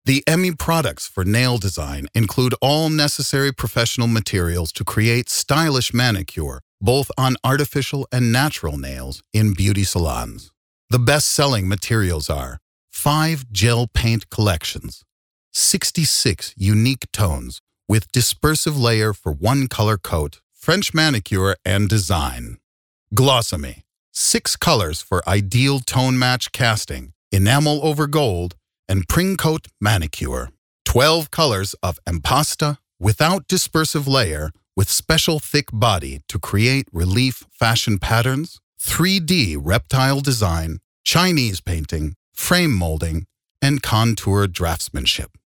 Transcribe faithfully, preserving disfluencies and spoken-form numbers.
The Emmy products for nail design include all necessary professional materials to create stylish manicure, both on artificial and natural nails in beauty salons. The best-selling materials are five gel paint collections, sixty-six unique tones with dispersive layer for one color coat, French manicure and design. Glossamy, six colors for ideal tone match casting, enamel over gold, and Pring Coat manicure. twelve colors of empasta without dispersive layer with special thick body to create relief fashion patterns, three D reptile design, Chinese painting, frame molding, and contour draftsmanship.